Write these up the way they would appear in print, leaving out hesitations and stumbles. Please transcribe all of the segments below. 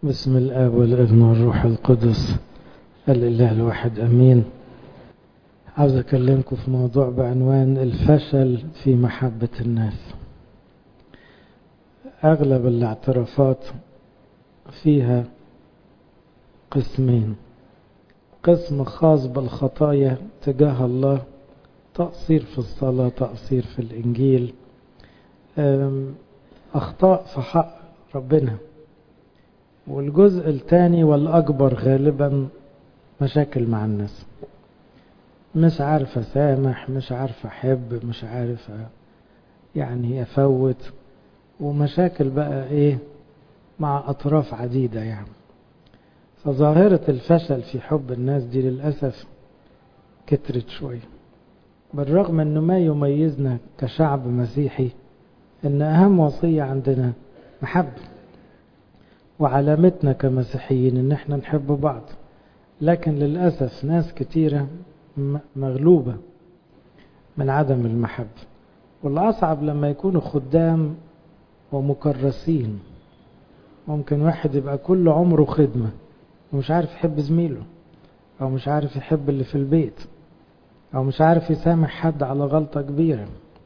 بسم الآب والابن والروح القدس الإله الواحد أمين. عاوز أكلمكم في موضوع بعنوان الفشل في محبة الناس. أغلب الاعترافات فيها قسمين: قسم خاص بالخطايا تجاه الله، تقصير في الصلاة، تقصير في الإنجيل، أخطاء في حق ربنا. والجزء الثاني والأكبر غالبا مشاكل مع الناس، مش عارف أسامح، مش عارف أحب، مش عارف يعني أفوت، ومشاكل بقى إيه مع أطراف عديدة يعني. فظاهرة الفشل في حب الناس دي للأسف كترت شوية، بالرغم أنه ما يميزنا كشعب مسيحي أن أهم وصية عندنا محبة، وعلامتنا كمسيحيين أن احنا نحب بعض. لكن للأسف ناس كتيرة مغلوبة من عدم المحبة، والأصعب لما يكونوا خدام ومكرسين. ممكن واحد يبقى كل عمره خدمة ومش عارف يحب زميله، أو مش عارف يحب اللي في البيت، أو مش عارف يسامح حد على غلطة كبيرة.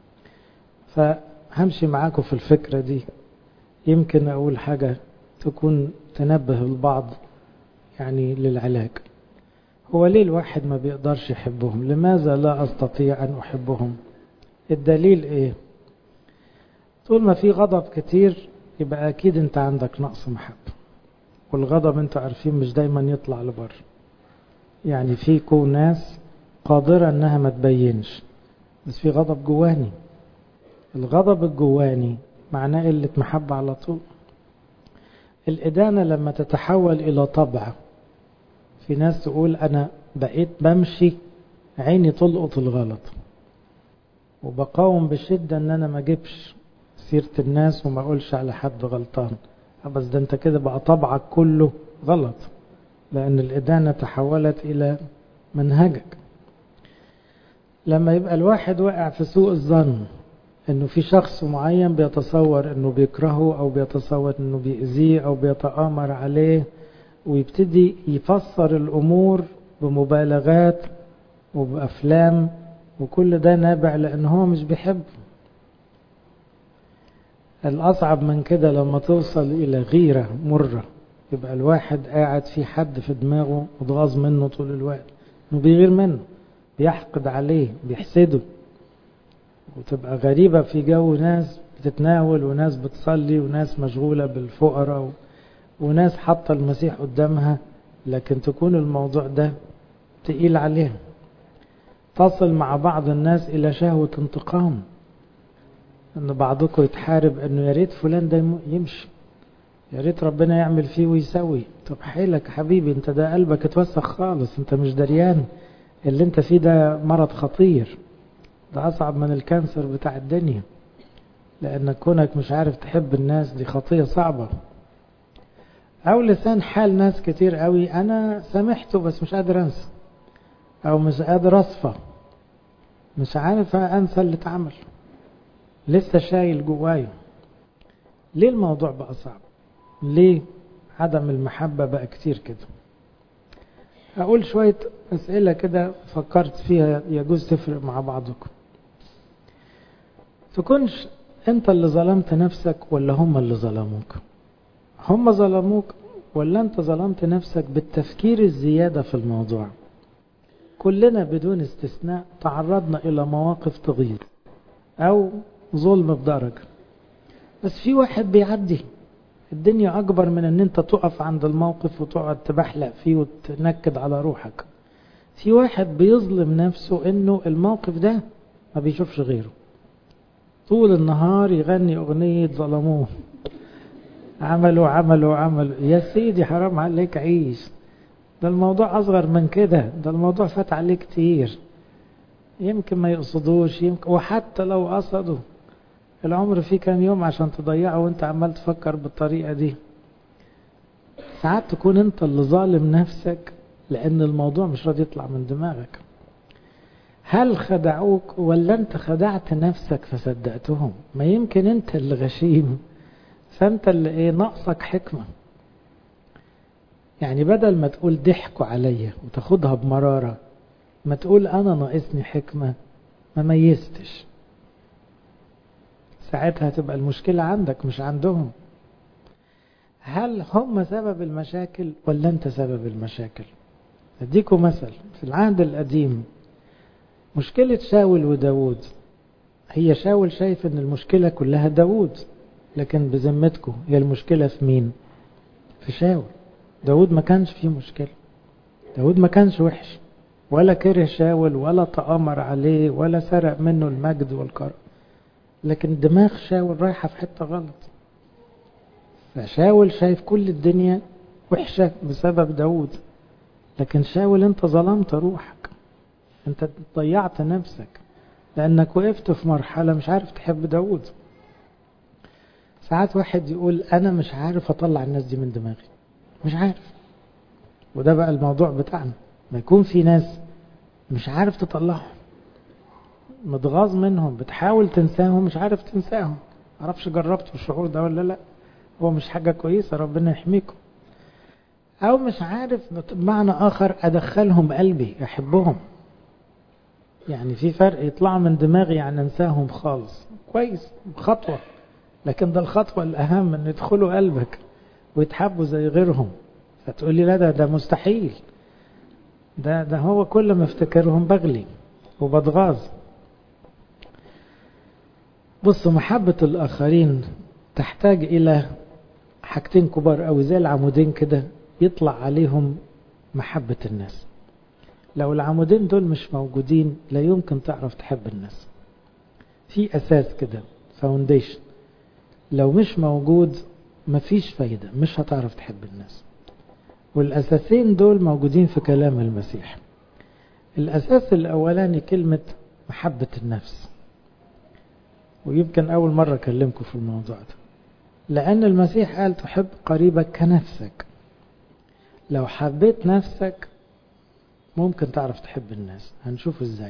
فهمشي معاكم في الفكرة دي، يمكن أقول حاجة تكون تنبه البعض يعني للعلاج. هو ليه الواحد ما بيقدرش يحبهم؟ لماذا لا أستطيع أن أحبهم؟ الدليل إيه؟ طول ما في غضب كتير يبقى أكيد أنت عندك نقص محبة، والغضب أنت عارفين مش دايما يطلع لبر. يعني فيكم ناس قادرة أنها ما تبينش، بس في غضب جواني. الغضب الجواني معناه قلة محبة على طول. الإدانة لما تتحول إلى طبع، في ناس تقول أنا بقيت بمشي عيني تلقط الغلط، وبقاوم بشدة أن أنا ما جيبش سيرة الناس وما أقولش على حد غلطان. بس ده أنت كده بقى طبعك كله غلط، لأن الإدانة تحولت إلى منهجك. لما يبقى الواحد واقع في سوء الظن أنه في شخص معين بيتصور أنه بيكرهه، أو بيتصور أنه بيأذيه، أو بيتآمر عليه، ويبتدي يفسر الأمور بمبالغات وبأفلام، وكل ده نابع لأنه هو مش بيحب. الأصعب من كده لما توصل إلى غيرة مرة، يبقى الواحد قاعد في حد في دماغه متغاظ منه طول الوقت، انه بيغير منه، بيحقد عليه، بيحسده. وتبقى غريبة في جو ناس بتتناول، وناس بتصلي، وناس مشغولة بالفقراء، وناس حاطة المسيح قدامها، لكن تكون الموضوع ده تقيل عليهم. تصل مع بعض الناس إلى شهوة انتقام، أن بعضكم يتحارب أنه يا ريت فلان ده يمشي، يا ريت ربنا يعمل فيه ويسوي. طب حيلك حبيبي، انت ده قلبك اتوسخ خالص، انت مش دريان اللي انت فيه ده مرض خطير، ده أصعب من الكانسر بتاع الدنيا. لأن كونك مش عارف تحب الناس دي خطية صعبة. أو لسان حال ناس كتير قوي، أنا سامحته بس مش قادر أنسى، أو مش قادر أصفى، مش عارف أنسى اللي اتعمل، لسه شايل جوايا. ليه الموضوع بقى صعب؟ ليه عدم المحبة بقى كتير كده؟ أقول شوية أسئلة كده فكرت فيها يجوز تفرق مع بعضكم. تكونش أنت اللي ظلمت نفسك ولا هم اللي ظلموك؟ هم ظلموك ولا أنت ظلمت نفسك بالتفكير الزيادة في الموضوع؟ كلنا بدون استثناء تعرضنا إلى مواقف تغيظ أو ظلم بدرجة، بس في واحد بيعدي الدنيا أكبر من أن أنت تقف عند الموقف وتقعد تبحلق فيه وتنكد على روحك. في واحد بيظلم نفسه أنه الموقف ده ما بيشوفش غيره، طول النهار يغني أغنية ظلموه، عملوا. يا سيدي حرام عليك، عيش. ده الموضوع أصغر من كده، ده الموضوع فات عليه كتير. يمكن ما يقصدوش، يمكن، وحتى لو قصدوا، العمر فيه كام يوم عشان تضيعه وانت عمال تفكر بالطريقة دي. ساعات تكون انت اللي ظالم نفسك لأن الموضوع مش راضي يطلع من دماغك. هل خدعوك ولا انت خدعت نفسك فصدقتهم؟ ما يمكن انت اللي غشيم، فانت اللي ناقصك حكمة. يعني بدل ما تقول ضحكوا عليا وتاخدها بمرارة، ما تقول أنا ناقصني حكمة ما ميزتش، ساعتها تبقى المشكلة عندك مش عندهم. هل هم سبب المشاكل ولا أنت سبب المشاكل؟ أديكم مثل في العهد القديم، مشكلة شاول وداود، هي شاول شايف أن المشكلة كلها داود، لكن بذمتكم هي المشكلة في مين؟ في شاول. داود ما كانش فيه مشكلة، داود ما كانش وحش ولا كره شاول ولا تآمر عليه ولا سرق منه المجد والكرم، لكن دماغ شاول رايحة في حتة غلط. فشاول شايف كل الدنيا وحشة بسبب داود، لكن شاول انت ظلمت روحك، انت ضيعت نفسك لانك وقفت في مرحلة مش عارف تحب داود. ساعات واحد يقول انا مش عارف اطلع الناس دي من دماغي، مش عارف. وده بقى الموضوع بتاعنا، ما يكون في ناس مش عارف تطلعهم، متغاظ منهم، بتحاول تنساهم مش عارف تنساهم. معرفش جربتوا الشعور ده ولا لا، هو مش حاجة كويسة، ربنا يحميكم. او مش عارف بمعنى اخر ادخلهم قلبي احبهم. يعني في فرق، يطلع من دماغي يعني انساهم خالص، كويس خطوة، لكن ده الخطوة الاهم ان يدخلوا قلبك ويتحبوا زي غيرهم. فتقول لي لا ده مستحيل، ده هو كل ما افتكرهم بغلي وبتغاظ. بصوا، محبة الآخرين تحتاج إلى حاجتين كبار قوي زي العمودين كده يطلع عليهم محبة الناس. لو العمودين دول مش موجودين لا يمكن تعرف تحب الناس. في أساس كده، فاونديشن، لو مش موجود مفيش فايدة، مش هتعرف تحب الناس. والأساسين دول موجودين في كلام المسيح. الأساس الأولاني كلمة محبة النفس، ويمكن أول مرة أكلمكم في الموضوع ده، لأن المسيح قال تحب قريبك كنفسك. لو حبيت نفسك ممكن تعرف تحب الناس، هنشوف ازاي.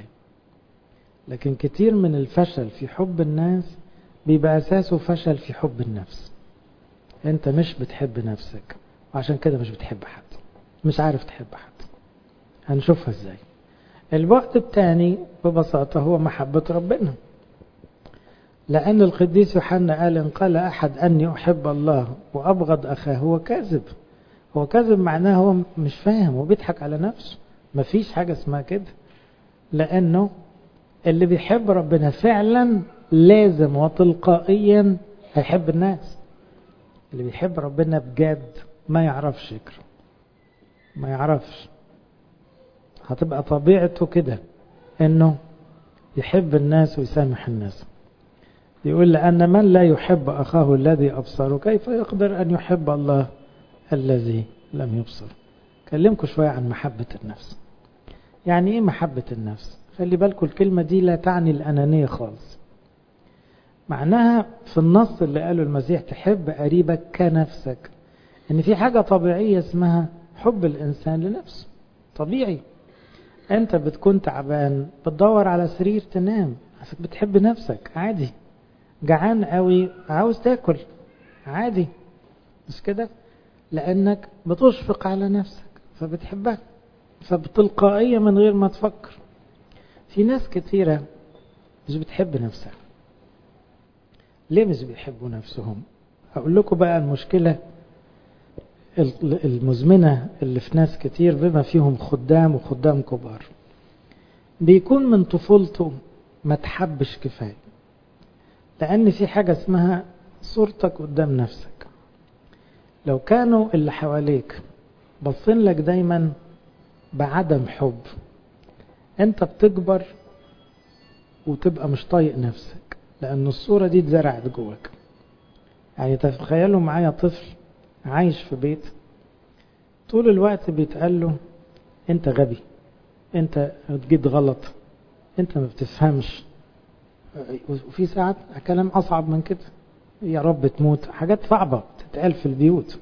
لكن كتير من الفشل في حب الناس بيبقى أساسه فشل في حب النفس. انت مش بتحب نفسك وعشان كده مش بتحب حد، مش عارف تحب حد. هنشوفها ازاي. البعد الثاني ببساطة هو محبة ربنا، لأن القديس يوحنا قال إن قال أحد أني أحب الله وأبغض أخاه هو كاذب. هو كاذب معناه هو مش فاهم وبيضحك على نفسه. مفيش حاجة اسمها كده، لأنه اللي بيحب ربنا فعلا لازم وتلقائيا هيحب الناس. اللي بيحب ربنا بجد ما يعرفش يكره، ما يعرفش، هتبقى طبيعته كده انه يحب الناس ويسامح الناس. يقول لأن من لا يحب أخاه الذي أبصره كيف يقدر أن يحب الله الذي لم يبصر. كلمكم شوية عن محبة النفس. يعني إيه محبة النفس؟ خلي بالكم الكلمة دي لا تعني الأنانية خالص. معناها في النص اللي قاله المسيح تحب قريبك كنفسك، إن في حاجة طبيعية اسمها حب الإنسان لنفسه. طبيعي، أنت بتكون تعبان بتدور على سرير تنام، بتحب نفسك عادي. جعان قوي عاوز تاكل عادي، مش كده؟ لأنك بتشفق على نفسك فبتحبها، فبتلقائية من غير ما تفكر. في ناس كثيرة مش بتحب نفسها. ليه مش بيحبوا نفسهم؟ أقول لكم بقى المشكلة المزمنة اللي في ناس كتير بما فيهم خدام وخدام كبار. بيكون من طفولته ما تحبش كفاية، لأن في حاجة اسمها صورتك قدام نفسك. لو كانوا اللي حواليك بصين لك دايما بعدم حب، انت بتكبر وتبقى مش طايق نفسك، لأن الصورة دي اتزرعت جواك. يعني تخيلوا معايا طفل عايش في بيت طول الوقت بيتقال له انت غبي، انت بتجد غلط، انت ما بتفهمش. وفي ساعات كلام أصعب من كده، يا رب تموت، حاجات صعبة تتقال في البيوت.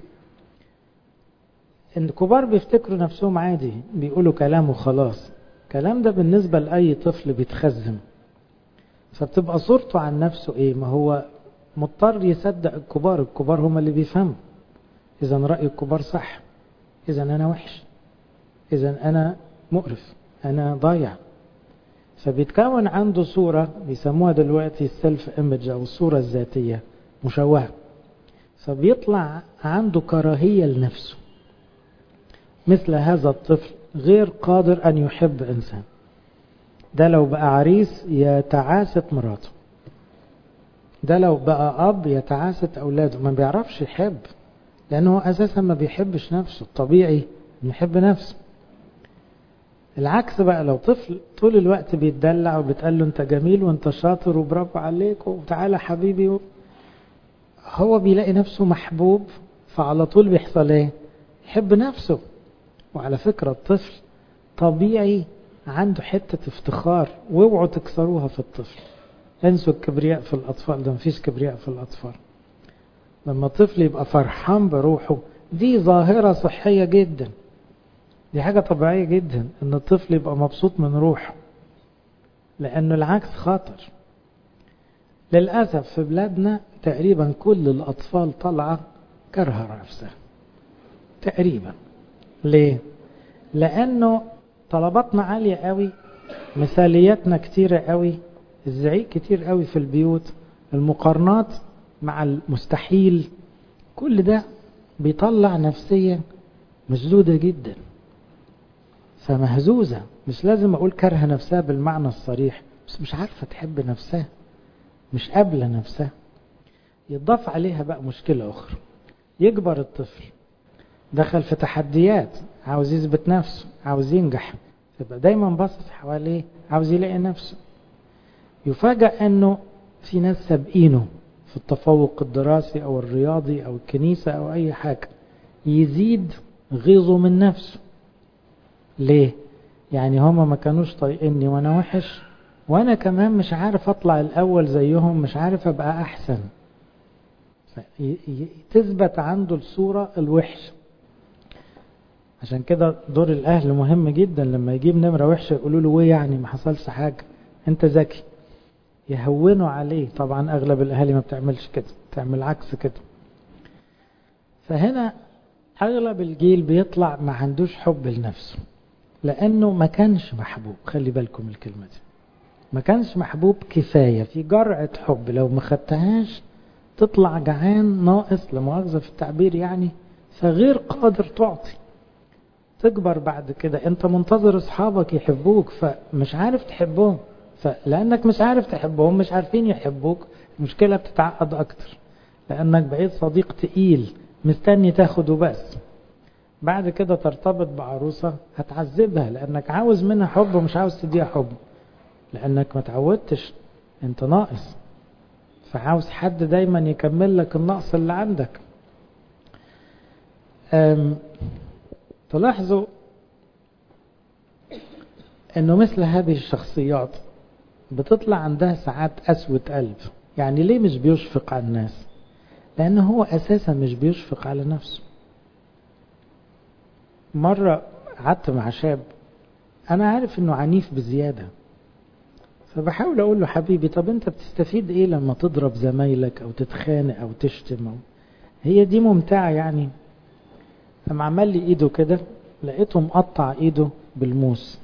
الكبار بيفتكروا نفسهم عادي، بيقولوا كلام وخلاص. الكلام ده بالنسبة لأي طفل بيتخزن، فبتبقى صورته عن نفسه ايه؟ ما هو مضطر يصدق الكبار هم اللي بيفهموا. إذا رأي الكبار صح. إذا أنا وحش، إذا أنا مقرف، أنا ضايع. فبيتكون عنده صورة بيسموها دلوقتي السيلف ايمج أو الصورة الذاتية مشوهة، فبيطلع عنده كراهية لنفسه. مثل هذا الطفل غير قادر أن يحب إنسان. ده لو بقى عريس يتعاسة مراته، ده لو بقى أب يتعاسة أولاده، ما بيعرفش يحب، لأنه أساسا ما بيحبش نفسه. الطبيعي يحب نفسه. العكس بقى، لو طفل طول الوقت بيتدلع وبتقال له أنت جميل وأنت شاطر وبرافو عليك وتعالى حبيبي، هو بيلاقي نفسه محبوب، فعلى طول بيحصل ايه؟ يحب نفسه. وعلى فكرة الطفل طبيعي عنده حتة افتخار، واوعوا تكسروها في الطفل. انسوا الكبرياء في الأطفال، ده مفيش كبرياء في الأطفال. لما الطفل يبقى فرحان بروحه دي ظاهرة صحية جدا، دي حاجة طبيعية جدا ان الطفل يبقى مبسوط من روحه، لأنه العكس خطر. للأسف في بلادنا تقريبا كل الأطفال طالعة كرهة نفسها تقريبا. ليه؟ لأنه طلباتنا عالية قوي، مثالياتنا كتيرة قوي، الزعيق كتير قوي في البيوت، المقارنات مع المستحيل، كل ده بيطلع نفسية مشدودة جدا، فمهزوزة. مش لازم أقول كره نفسها بالمعنى الصريح، بس مش عارفة تحب نفسها، مش قابلة نفسها. يضاف عليها بقى مشكلة أخرى، يكبر الطفل دخل في تحديات، عاوز يثبت نفسه، عاوز ينجح، يبقى دايما باصص حواليه، عاوز يلاقي نفسه. يفاجأ أنه في ناس سابقينه في التفوق الدراسي أو الرياضي أو الكنيسة أو أي حاجة، يزيد غيظه من نفسه. ليه؟ يعني هما ما كانوش طايقيني وأنا وحش، وأنا كمان مش عارف أطلع الأول زيهم، مش عارف أبقى أحسن. تثبت عنده الصورة الوحش. عشان كده دور الأهل مهم جدا، لما يجيب نمرة وحشة يقولوا له ويه يعني ما حصلش حاجة، أنت ذكي، يهونوا عليه. طبعا أغلب الأهالي ما بتعملش كده، بتعمل عكس كده. فهنا أغلب الجيل بيطلع ما عندوش حب لنفسه، لأنه ما كانش محبوب. خلي بالكم الكلمة دي، ما كانش محبوب كفاية. في جرعة حب لو ما خدتهاش تطلع جعان ناقص، لمؤاخذة في التعبير يعني، فغير قادر تعطي. تكبر بعد كده انت منتظر اصحابك يحبوك، فمش عارف تحبهم، فلانك مش عارف تحبهم مش عارفين يحبوك، المشكلة بتتعقد اكتر، لانك بقيت صديق تقيل مستني تاخده بس. بعد كده ترتبط بعروسة هتعذبها، لانك عاوز منها حب ومش عاوز تديها حب، لانك ما تعودتش، انت ناقص، فعاوز حد دايما يكمل لك النقص اللي عندك. تلاحظوا انه مثل هذه الشخصيات بتطلع عندها ساعات قسوة قلب. يعني ليه مش بيشفق على الناس؟ لانه هو اساسا مش بيشفق على نفسه. مرة قعدت مع شاب انا عارف انه عنيف بزيادة، فبحاول اقول له حبيبي طب انت بتستفيد ايه لما تضرب زمايلك او تتخانق او تشتم؟ هي دي ممتعة يعني؟ لما عمل لي ايده كده لقيته مقطع ايده بالموس.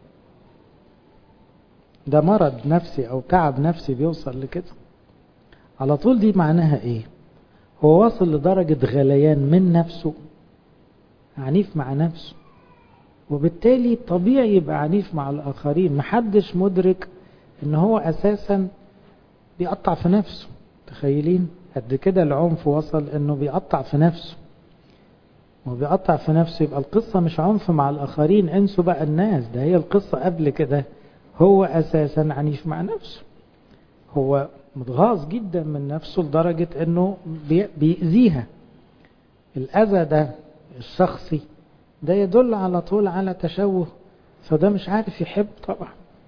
ده مرض نفسي او تعب نفسي بيوصل لكده على طول. دي معناها ايه؟ هو واصل لدرجة غليان من نفسه، عنيف مع نفسه، وبالتالي طبيعي يبقى عنيف مع الاخرين. محدش مدرك ان هو اساسا بيقطع في نفسه. تخيلين قد كده العنف وصل انه بيقطع في نفسه، وبيقطع في نفسه. يبقى القصة مش عنف مع الآخرين، انسوا بقى الناس، ده هي القصة قبل كده. هو أساسا عنيف مع نفسه، هو متغاظ جدا من نفسه لدرجة انه بيأذيها. الأذى ده الشخصي ده يدل على طول على تشوه، فده مش عارف يحب طبعا.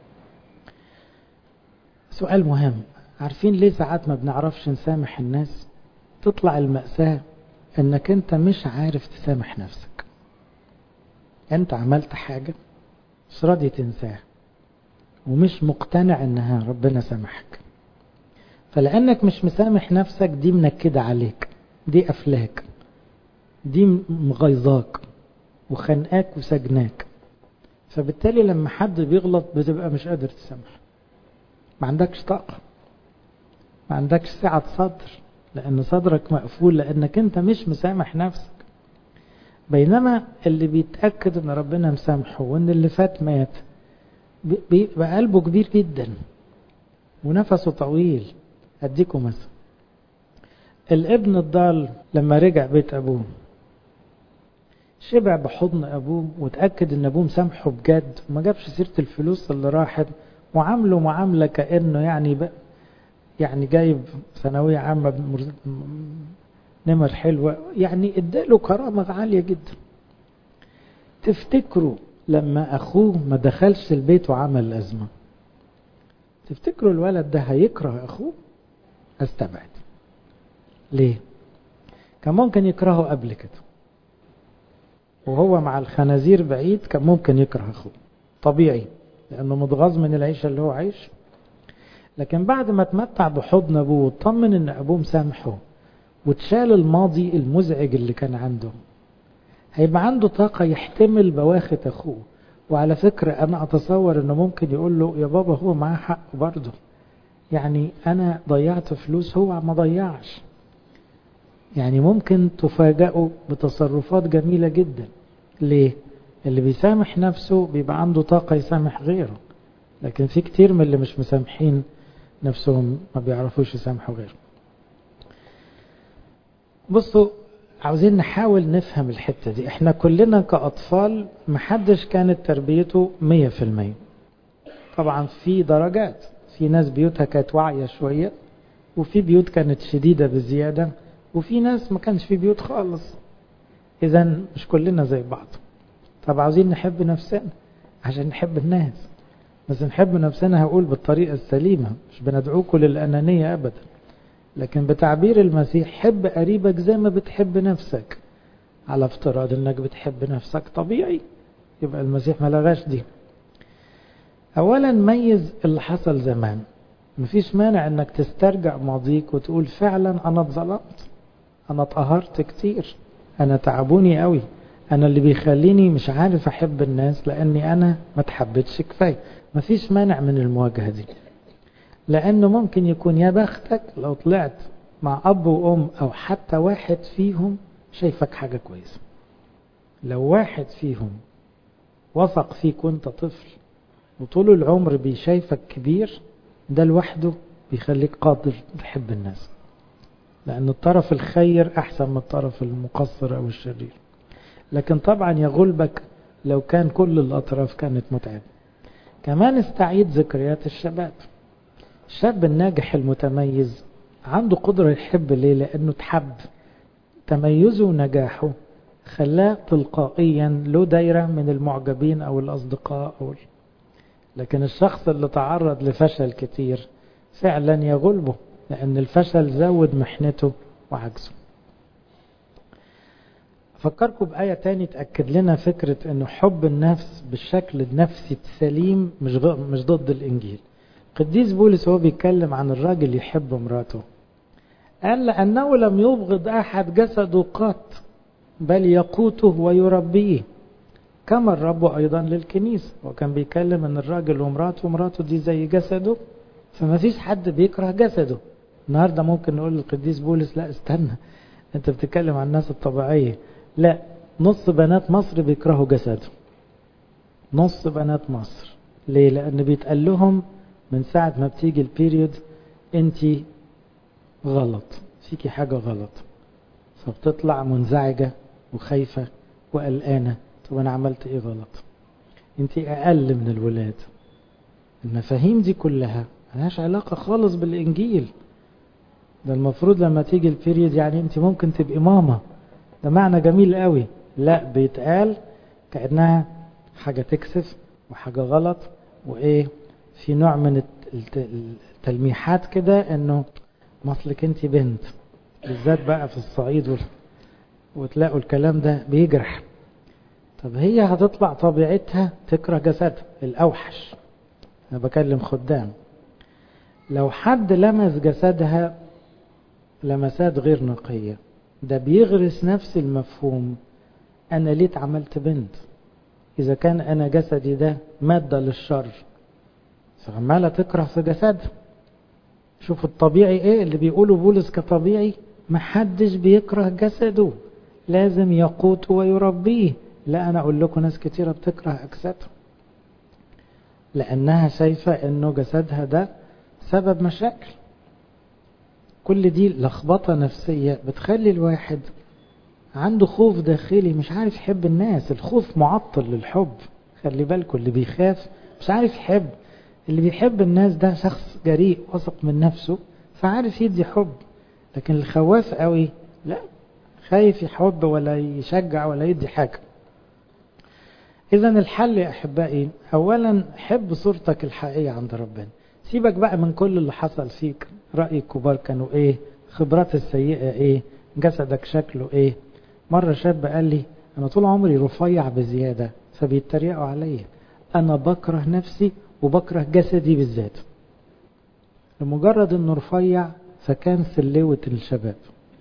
سؤال مهم، عارفين ليه ساعات ما بنعرفش نسامح الناس؟ تطلع المأساة انك انت مش عارف تسامح نفسك. انت عملت حاجة مش راضي تنساها، ومش مقتنع انها ربنا سامحك، فلانك مش مسامح نفسك دي منكدة عليك، دي افلاك، دي مغيظاك، وخنقاك وسجناك. فبالتالي لما حد بيغلط بتبقى مش قادر تسامح، ما عندكش طاقة، ما عندكش سعة صدر، لأن صدرك مقفول لأنك أنت مش مسامح نفسك. بينما اللي بيتأكد أن ربنا مسامحه وأن اللي فات مات بيبقى قلبه كبير جدا ونفسه طويل. أديكم مثلا، الابن الضال لما رجع بيت أبوه شبع بحضن أبوه وتأكد أن أبوه مسامحه بجد وما جابش سيرة الفلوس اللي راحت، وعامله معاملة كأنه يعني جايب ثانوية عامة نمر حلوة، يعني اداله كرامة عالية جدا. تفتكروا لما أخوه ما دخلش البيت وعمل أزمة، تفتكروا الولد ده هيكره أخوه؟ استبعد. ليه؟ كان ممكن يكرهه قبل كده، وهو مع الخنازير بعيد كان ممكن يكره أخوه طبيعي، لأنه متغاظ من العيشة اللي هو عايش. لكن بعد ما تمتع بحضن أبوه وطمن أن أبوه مسامحه وتشال الماضي المزعج اللي كان عنده، هيبقى عنده طاقة يحتمل بواخت أخوه. وعلى فكرة أنا أتصور أنه ممكن يقول له يا بابا هو معاه حق برضه، يعني أنا ضيعت فلوس هو ما ضيعش. يعني ممكن تفاجئوا بتصرفات جميلة جدا. ليه؟ اللي بيسامح نفسه بيبقى عنده طاقة يسامح غيره، لكن في كتير من اللي مش مسامحين نفسهم ما بيعرفوش يسامحوا غيره. بصوا، عاوزين نحاول نفهم الحتة دي. احنا كلنا كأطفال محدش كانت تربيته 100%. طبعا في درجات، في ناس بيوتها كانت واعية شوية، وفي بيوت كانت شديدة بزيادة، وفي ناس ما كانش في بيوت خالص. إذا مش كلنا زي بعض. طب عاوزين نحب نفسنا عشان نحب الناس، بس نحب نفسنا هقول بالطريقة السليمة، مش بندعوكم للأنانية أبدا، لكن بتعبير المسيح حب قريبك زي ما بتحب نفسك. على افتراض انك بتحب نفسك طبيعي، يبقى المسيح ما لغاش دي. اولا ميز اللي حصل زمان. مفيش مانع انك تسترجع ماضيك وتقول فعلا انا اتظلمت، انا اتقهرت كتير، انا تعبوني قوي، انا اللي بيخليني مش عارف احب الناس لاني انا ما اتحبتش كفايه. مفيش مانع من المواجهه دي، لانه ممكن يكون يا بختك لو طلعت مع اب وام او حتى واحد فيهم شايفك حاجه كويسه. لو واحد فيهم وثق فيك وانت طفل وطول العمر بيشايفك كبير، ده لوحده بيخليك قادر تحب الناس، لأن الطرف الخير أحسن من الطرف المقصر أو الشرير. لكن طبعا يغلبك لو كان كل الأطراف كانت متعبة. كمان استعيد ذكريات الشباب. الشاب الناجح المتميز عنده قدرة يحب. ليه؟ لأنه تحب. تميزه ونجاحه خلاه تلقائيا له دايرة من المعجبين أو الأصدقاء لكن الشخص اللي تعرض لفشل كتير فعلا يغلبه، لأن الفشل زود محنته وعجزه. أفكركم بآية تاني تأكد لنا فكرة أنه حب النفس بالشكل النفسي السليم مش ضد الإنجيل. قديس بولس هو بيتكلم عن الراجل يحب مراته، قال لأنه لم يبغض أحد جسده قط، بل يقوته ويربيه كما الرب أيضا للكنيسة. وكان بيتكلم أن الراجل ومراته دي زي جسده، فما فيش حد بيكره جسده. النهاردة ممكن نقول للقديس بولس لا استنى، انت بتتكلم عن الناس الطبيعية. لا، نص بنات مصر بيكرهوا جسده، نص بنات مصر. ليه؟ لأن بيتقال لهم من ساعة ما بتيجي البيريود انت غلط، فيكي حاجة غلط، فبتطلع منزعجة وخايفة وقلقانة. طب انا عملت ايه غلط؟ انت اقل من الولاد. المفاهيم دي كلها ملهاش علاقة خالص بالإنجيل. ده المفروض لما تيجي البيريد يعني انت ممكن تبقي ماما، ده معنى جميل قوي. لا، بيتقال كأنها حاجة تكسف وحاجة غلط، وايه، في نوع من التلميحات كده انه مصلك انت بنت، بالذات بقى في الصعيد وتلاقوا الكلام ده بيجرح. طب هي هتطلع طبيعتها تكره جسدها الأوحش. أنا بكلم خدام، لو حد لمس جسدها لمسات غير نقية، ده بيغرس نفس المفهوم أنا ليه اتعملت بنت؟ إذا كان أنا جسدي ده مادة للشر، فعمالة تكره في جسدها. شوف الطبيعي إيه اللي بيقوله بولس كطبيعي، محدش بيكره جسده، لازم يقوته ويربيه. لا، أنا أقول لكم ناس كتيرة بتكره أجسادها لأنها شايفة أنه جسدها ده سبب مشاكل. كل دي لخبطة نفسية بتخلي الواحد عنده خوف داخلي، مش عارف يحب الناس. الخوف معطل للحب. خلي بالكم، اللي بيخاف مش عارف يحب. اللي بيحب الناس ده شخص جريء واثق من نفسه، فعارف يدي حب. لكن الخواف قوي لا، خايف يحب ولا يشجع ولا يدي حاجة. إذا الحل يا أحبائي، أولا حب صورتك الحقيقية عند ربنا. سيبك بقى من كل اللي حصل فيك، رأي الكبار كانوا إيه، خبرات السيئة إيه، جسدك شكله إيه. مرة شاب قال لي أنا طول عمري رفيع بزيادة فبيتريقوا عليا، أنا بكره نفسي وبكره جسدي بالذات. لمجرد أنه رفيع فكان سلوة الشباب.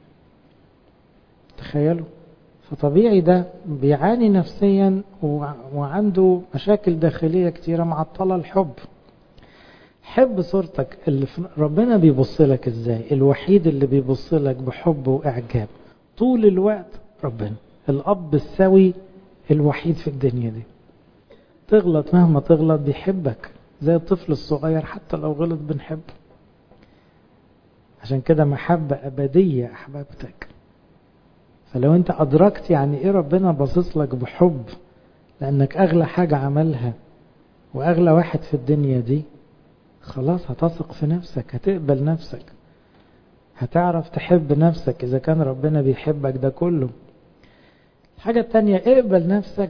تخيلوا. فطبيعي ده بيعاني نفسيا وعنده مشاكل داخلية كتيرة معطلة الحب. حب صورتك اللي ربنا بيبص لك ازاي. الوحيد اللي بيبص لك بحب واعجاب طول الوقت ربنا، الاب السوي الوحيد في الدنيا دي. تغلط مهما تغلط بيحبك زي الطفل الصغير، حتى لو غلط بنحبه. عشان كده محبة أبدية أحببتك. فلو انت أدركت يعني ايه ربنا باصص لك بحب لأنك أغلى حاجة عملها وأغلى واحد في الدنيا دي، خلاص هتثق في نفسك، هتقبل نفسك، هتعرف تحب نفسك إذا كان ربنا بيحبك ده كله. الحاجة التانية، اقبل نفسك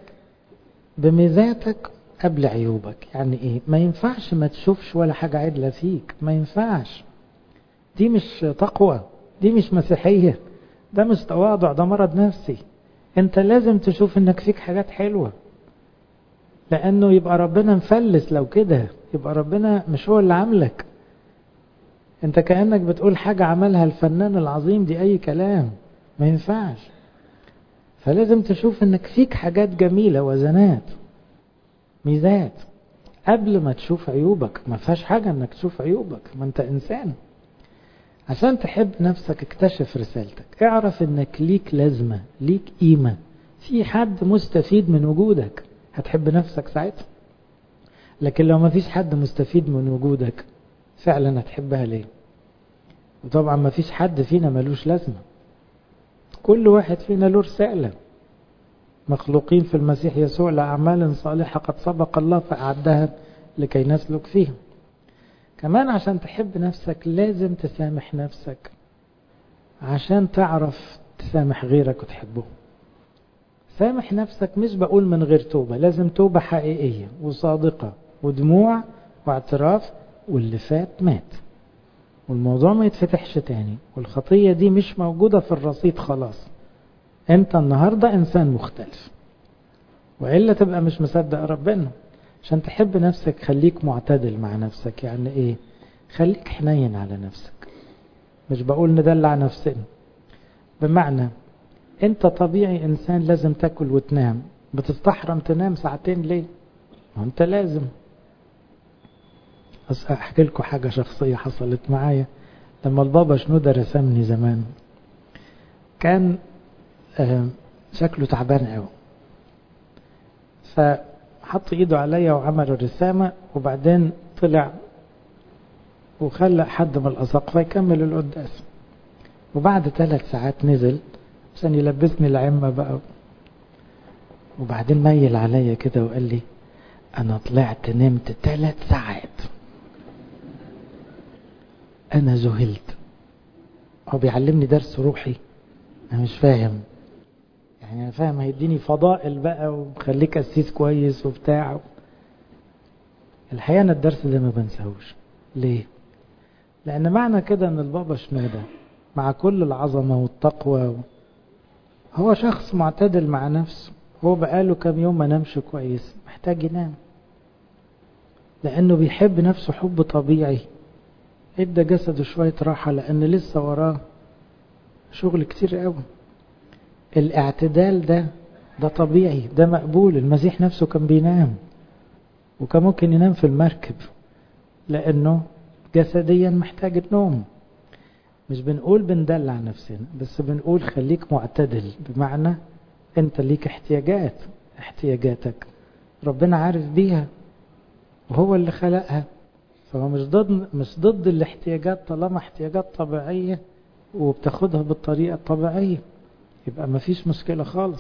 بميزاتك قبل عيوبك. يعني ايه؟ ما ينفعش ما تشوفش ولا حاجة عدلة فيك، ما ينفعش. دي مش تقوى، دي مش مسيحية، ده مش تواضع، ده مرض نفسي. انت لازم تشوف انك فيك حاجات حلوة، لانه يبقى ربنا مفلس. لو كده يبقى ربنا مش هو اللي عاملك. انت كأنك بتقول حاجة عملها الفنان العظيم، دي اي كلام، ما ينفعش. فلازم تشوف انك فيك حاجات جميلة، وزنات، ميزات، قبل ما تشوف عيوبك. ما فيهاش حاجة انك تشوف عيوبك، ما انت انسان. عشان تحب نفسك اكتشف رسالتك، اعرف انك ليك لازمة، ليك قيمة، في حد مستفيد من وجودك. هتحب نفسك ساعتها. لكن لو ما فيش حد مستفيد من وجودك فعلا هتحبها ليه؟ وطبعا ما فيش حد فينا ملوش لازمة. كل واحد فينا له رسالة. مخلوقين في المسيح يسوع لأعمال صالحة قد سبق الله فأعدها لكي نسلك فيها. كمان عشان تحب نفسك لازم تسامح نفسك عشان تعرف تسامح غيرك وتحبه. سامح نفسك، مش بقول من غير توبة، لازم توبة حقيقية وصادقة ودموع واعتراف، واللي فات مات والموضوع ما يتفتحش تاني، والخطية دي مش موجودة في الرصيد خلاص. انت النهاردة انسان مختلف، وإلا تبقى مش مصدق ربنا. عشان تحب نفسك خليك معتدل مع نفسك. يعني ايه؟ خليك حنين على نفسك. مش بقول ندلع نفسنا، بمعنى انت طبيعي انسان لازم تاكل وتنام. بتستحرم تنام ساعتين ليه؟ ما انت لازم. بس احكي لكم حاجة شخصية حصلت معايا. لما البابا شنودة رسمني زمان كان شكله تعبان قوي، فحط ايده عليا وعمل الرسامة، وبعدين طلع وخلى حد من الأساقفة يكمل القداس. وبعد 3 ساعات نزل عشان يلبسني العمة بقى، وبعدين ميل عليا كده وقال لي أنا طلعت نمت 3 ساعات. أنا ذهلت. هو بيعلمني درس روحي؟ أنا مش فاهم. يعني أنا فاهم هيديني فضائل بقى وخليك قسيس كويس وبتاع. الحقيقة أنا الدرس ده ما بنساهوش. ليه؟ لأن معنى كده أن البابا شنودة مع كل العظمة والتقوى هو شخص معتدل مع نفسه. هو بقاله كام يوم ما نامش كويس، محتاج ينام، لأنه بيحب نفسه حب طبيعي. ادى جسده شوية راحة لأن لسه وراه شغل كتير قوي. الاعتدال ده ده طبيعي، ده مقبول. المسيح نفسه كان بينام، وكان ممكن ينام في المركب لأنه جسديا محتاج النوم. مش بنقول بندلع نفسنا، بس بنقول خليك معتدل، بمعنى انت ليك احتياجاتك ربنا عارف بيها وهو اللي خلقها، فهو مش ضد الاحتياجات طالما احتياجات طبيعية وبتاخدها بالطريقة الطبيعية، يبقى مفيش مشكلة خالص.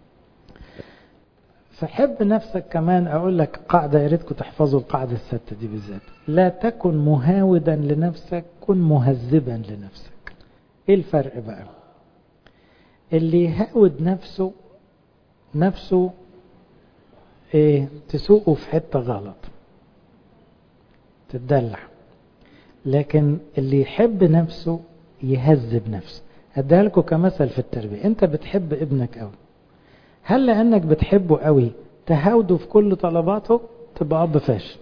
فحب نفسك. كمان اقول لك قاعدة يا ريتكم تحفظوا القاعدة الستة دي بالذات: لا تكن مهاودا لنفسك، كن مهذبا لنفسك. ايه الفرق بقى؟ اللي يهاود نفسه ايه؟ تسوقه في حتة غلط، تتدلع. لكن اللي يحب نفسه يهذب نفسه. هديها لكم كمثل في التربية. انت بتحب ابنك قوي، هل لانك بتحبه قوي تهاوده في كل طلباته؟ تبقى اب فاشل.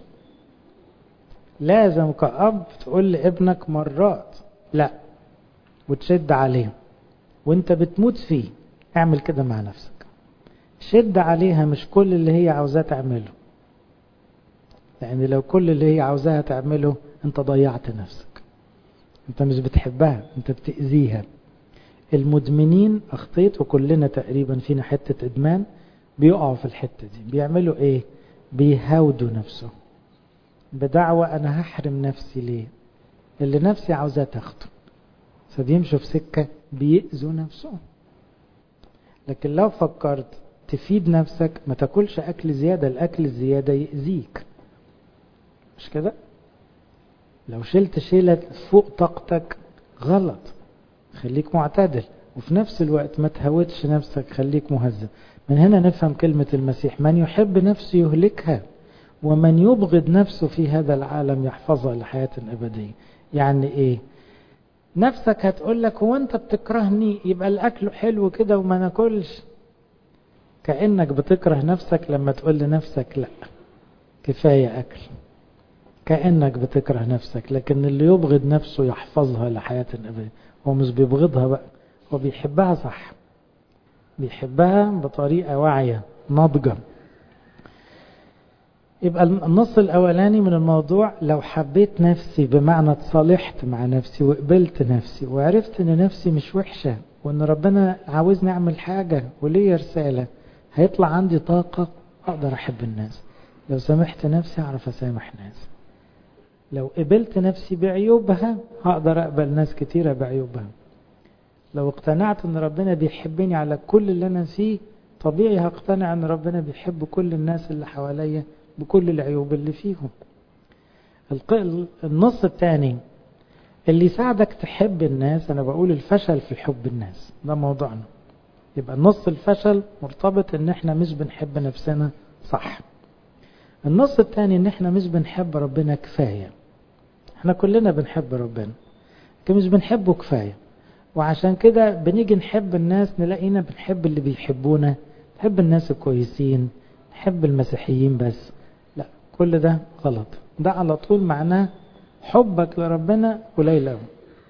لازم كأب تقول لابنك مرات لا، وتشد عليه وانت بتموت فيه. اعمل كده مع نفسك، شد عليها، مش كل اللي هي عاوزاه تعمله، لان لو كل اللي هي عاوزاها تعمله انت ضيعت نفسك. انت مش بتحبها، انت بتأذيها. المدمنين، اخطيت وكلنا تقريبا فينا حتة ادمان، بيقعوا في الحتة دي. بيعملوا ايه؟ بيهاودوا نفسه بدعوة انا هحرم نفسي ليه؟ اللي نفسي عاوزاه تاخده. فبيمشوا في سكة بيأذوا نفسهم. لكن لو فكرت تفيد نفسك، ما تاكلش اكل زيادة، الاكل الزيادة يأذيك، مش كده؟ لو شلت شيلة فوق طاقتك غلط. خليك معتدل، وفي نفس الوقت ما تهودش نفسك، خليك مهذب. من هنا نفهم كلمة المسيح: من يحب نفسه يهلكها، ومن يبغض نفسه في هذا العالم يحفظها لحياة أبدية. يعني ايه؟ نفسك هتقول لك هو انت بتكرهني يبقى الاكل حلو كده وما ناكلش. كأنك بتكره نفسك لما تقول لنفسك لا كفاية اكل، كأنك بتكره نفسك. لكن اللي يبغض نفسه يحفظها لحياة أبدية. هو مش بيبغضها بقى، هو بيحبها صح، بيحبها بطريقة واعية ناضجة. يبقى النص الأولاني من الموضوع: لو حبيت نفسي بمعنى تصالحت مع نفسي وقبلت نفسي وعرفت ان نفسي مش وحشة، وان ربنا عاوزني اعمل حاجة وليه رسالة، هيطلع عندي طاقة اقدر احب الناس. لو سامحت نفسي اعرف اسامح ناس. لو قبلت نفسي بعيوبها هقدر اقبل ناس كتيرة بعيوبها. لو اقتنعت ان ربنا بيحبني على كل اللي انا فيه، طبيعي هقتنع ان ربنا بيحب كل الناس اللي حواليا بكل العيوب اللي فيهم. النص الثاني اللي يساعدك تحب الناس، انا بقول الفشل في حب الناس، ده موضوعنا. يبقى النص الفشل مرتبط ان احنا مش بنحب نفسنا صح. النص الثاني ان احنا مش بنحب ربنا كفاية. احنا كلنا بنحب ربنا لكن مش بنحبه كفاية، وعشان كده بنيجي نحب الناس نلاقينا بنحب اللي بيحبونا، نحب الناس الكويسين، نحب المسيحيين بس. لا، كل ده غلط. ده على طول معناه حبك لربنا قليل قوي.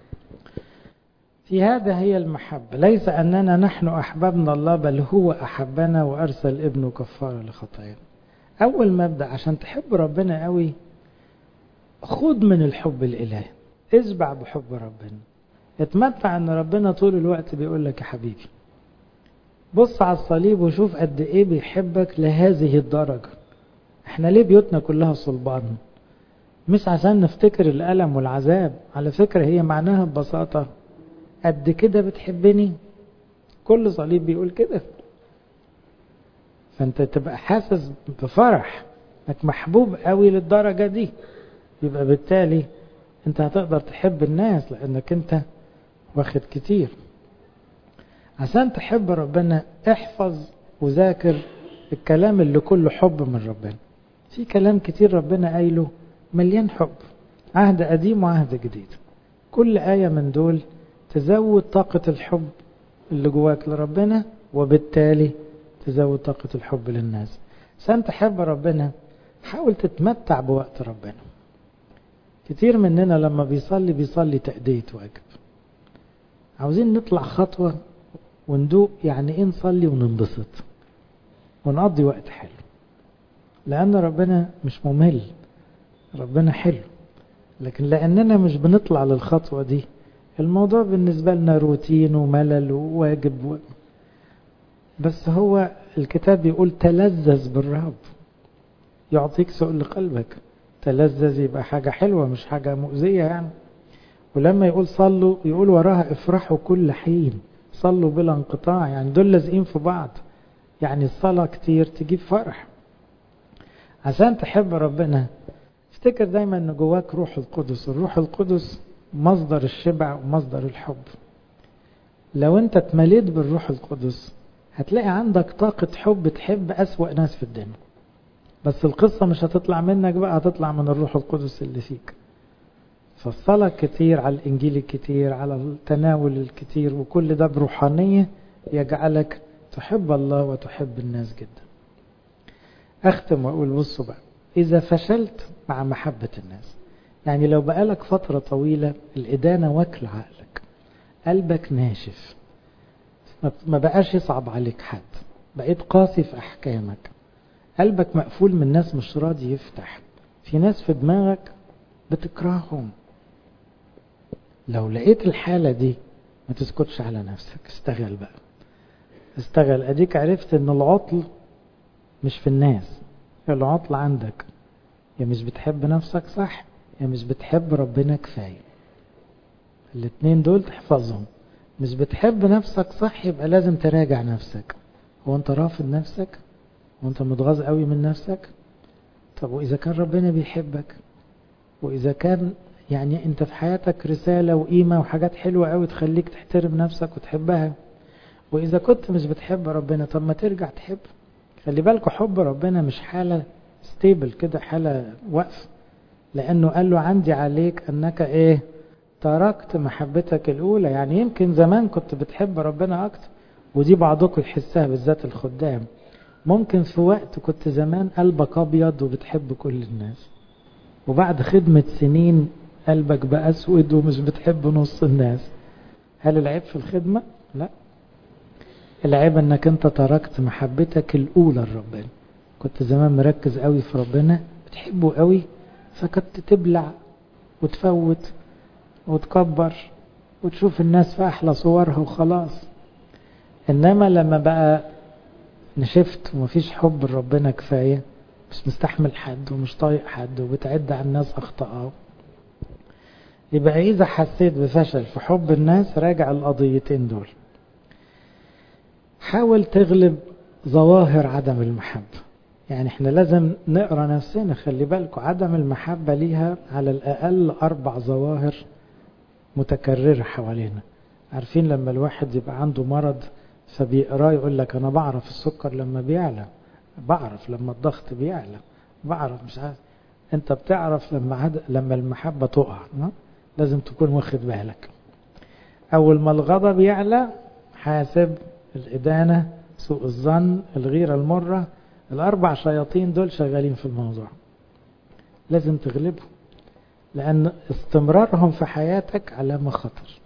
في هذا هي المحبة، ليس أننا نحن أحببنا الله، بل هو أحبنا وأرسل ابنه كفارة لخطايانا. أول مبدأ عشان تحب ربنا قوي: خد من الحب الإلهي، اشبع بحب ربنا، اتمتع ان ربنا طول الوقت بيقول لك يا حبيبي. بص على الصليب وشوف قد ايه بيحبك لهذه الدرجة. احنا ليه بيوتنا كلها صلبان؟ مش عشان نفتكر الألم والعذاب، على فكرة هي معناها ببساطة قد كده بتحبني. كل صليب بيقول كده، فانت تبقى حاسس بفرح انك محبوب قوي للدرجة دي. يبقى بالتالي انت هتقدر تحب الناس لانك انت واخد كتير. عشان تحب ربنا احفظ وذاكر الكلام اللي كله حب من ربنا. في كلام كتير ربنا قايله مليان حب، عهد قديم وعهد جديد. كل آية من دول تزود طاقة الحب اللي جواك لربنا، وبالتالي تزود طاقة الحب للناس. عشان تحب ربنا حاول تتمتع بوقت ربنا. كتير مننا لما بيصلي تأدية واجب. عاوزين نطلع خطوة وندوق يعني ايه نصلي وننبسط. ونقضي وقت حلو، لأن ربنا مش ممل، ربنا حلو. لكن لأننا مش بنطلع للخطوة دي، الموضوع بالنسبة لنا روتين وملل وواجب بس هو الكتاب يقول تلذذ بالرب، يعطيك سؤل لقلبك. تلذذ يبقى حاجة حلوة مش حاجة مؤذية يعني. ولما يقول صلوا يقول وراها افرحوا كل حين، صلوا بلا انقطاع، يعني دول لازقين في بعض. يعني الصلاة كتير تجيب فرح. عشان تحب ربنا افتكر دايما ان جواك روح القدس. الروح القدس مصدر الشبع ومصدر الحب. لو انت اتمليت بالروح القدس هتلاقي عندك طاقة حب تحب أسوأ ناس في الدنيا. بس القصة مش هتطلع منك بقى، هتطلع من الروح القدس اللي فيك. فالصلاة كتير، على الإنجيل الكتير، على التناول الكتير، وكل ده بروحانية يجعلك تحب الله وتحب الناس جدا. أختم وأقول بصوا بقى، إذا فشلت مع محبة الناس، يعني لو بقالك فترة طويلة الإدانة واكل عقلك، قلبك ناشف، ما بقاش يصعب عليك حد، بقيت قاسي في أحكامك، قلبك مقفول من الناس مش راضي يفتح، في ناس في دماغك بتكرههم. لو لقيت الحالة دي ما تسكتش على نفسك، استغل بقى، استغل. أديك عرفت ان العطل مش في الناس، العطل عندك. يا مش بتحب نفسك صح، يا مش بتحب ربنا كفاية. الاتنين دول تحفظهم. مش بتحب نفسك صح يبقى لازم تراجع نفسك. هو انت رافض نفسك؟ وانت متغاظ قوي من نفسك؟ طب وإذا كان ربنا بيحبك، وإذا كان يعني انت في حياتك رسالة وقيمة وحاجات حلوة قوي تخليك تحترم نفسك وتحبها، وإذا كنت مش بتحب ربنا طب ما ترجع تحب. خلي بالكوا حب ربنا مش حالة ستيبل كده، حالة وقف، لأنه قال له عندي عليك أنك إيه؟ تركت محبتك الأولى. يعني يمكن زمان كنت بتحب ربنا أكتر، ودي بعضكم يحسها بالذات الخدام. ممكن في وقت كنت زمان قلبك أبيض وبتحب كل الناس، وبعد خدمة سنين قلبك بقى أسود ومش بتحب نص الناس. هل العيب في الخدمة؟ لا، العيب أنك أنت تركت محبتك الأولى لربنا. كنت زمان مركز قوي في ربنا، بتحبه قوي، فكنت تبلع وتفوت وتكبر وتشوف الناس في أحلى صورها وخلاص. إنما لما بقى نشفت ومفيش حب لربنا كفاية، مش مستحمل حد ومش طايق حد وبتعد على الناس أخطاءه، يبقى إذا حسيت بفشل في حب الناس راجع القضيتين دول. حاول تغلب ظواهر عدم المحبة. يعني احنا لازم نقرأ نفسنا، خلي بالكم عدم المحبة ليها على الأقل 4 ظواهر متكررة حوالينا. عارفين لما الواحد يبقى عنده مرض فبيقرأ يقول لك أنا بعرف السكر لما بيعلى، بعرف لما الضغط بيعلى، بعرف مش عارف. انت بتعرف لما المحبة تقع. لازم تكون واخد بالك. أول ما الغضب يعلى حاسب، الإدانة، سوء الظن، الغيرة المرة، ال4 شياطين دول شغالين في الموضوع، لازم تغلبهم، لأن استمرارهم في حياتك علامة خطر.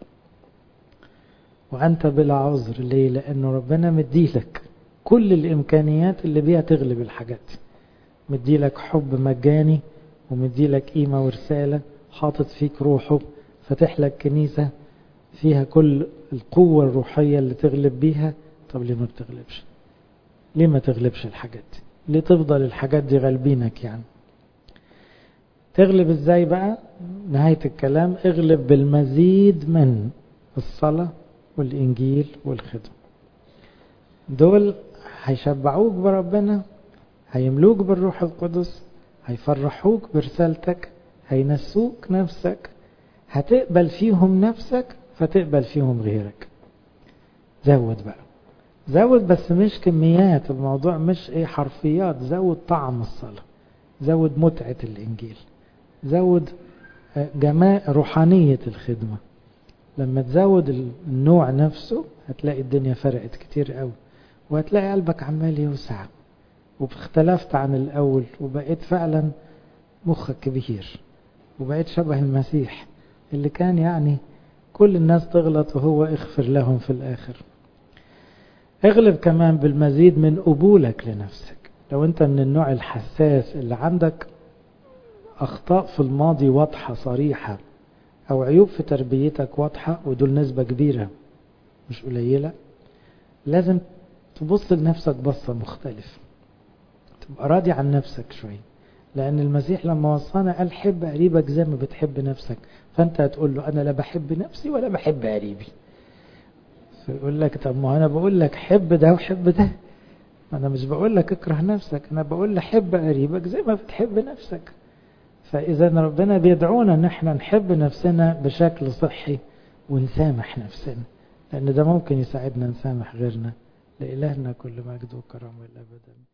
وأنت بلا عذر. ليه؟ لأنه ربنا مديلك كل الإمكانيات اللي بيها تغلب الحاجات. مديلك حب مجاني، ومديلك قيمة ورسالة، حاطط فيك روحه، فتح لك كنيسة فيها كل القوة الروحية اللي تغلب بيها. طب ليه ما بتغلبش؟ ليه ما تغلبش الحاجات دي؟ ليه تفضل الحاجات دي غالبينك يعني؟ تغلب ازاي بقى؟ نهاية الكلام اغلب بالمزيد من الصلاة والإنجيل والخدمة. دول هيشبعوك بربنا، هيملوك بالروح القدس، هيفرحوك برسالتك، هينسوك نفسك، هتقبل فيهم نفسك فتقبل فيهم غيرك. زود بقى، زود، بس مش كميات، الموضوع مش حرفيات. زود طعم الصلاة، زود متعة الإنجيل، زود روحانية الخدمة. لما تزود النوع نفسه هتلاقي الدنيا فرقت كتير قوي، وهتلاقي قلبك عمال يوسع، واختلفت عن الأول، وبقيت فعلا مخك كبير، وبقيت شبه المسيح اللي كان يعني كل الناس تغلط وهو اغفر لهم في الآخر. اغلب كمان بالمزيد من قبولك لنفسك. لو انت من النوع الحساس اللي عندك اخطاء في الماضي واضحة صريحة او عيوب في تربيتك واضحة، ودول نسبة كبيرة مش قليلة، لازم تبص لنفسك بصة مختلفة، تبقى راضي عن نفسك شوية. لأن المسيح لما وصانا قال حب قريبك زي ما بتحب نفسك، فأنت هتقول له أنا لا بحب نفسي ولا بحب قريبي. فيقول لك طب ما أنا بقول لك حب ده وحب ده، أنا مش بقول لك اكره نفسك، أنا بقول لك حب قريبك زي ما بتحب نفسك. فإذا ربنا بيدعونا أن احنا نحب نفسنا بشكل صحي ونسامح نفسنا، لأن ده ممكن يساعدنا نسامح غيرنا. لإلهنا كل مجد وكرم إلى أبدا.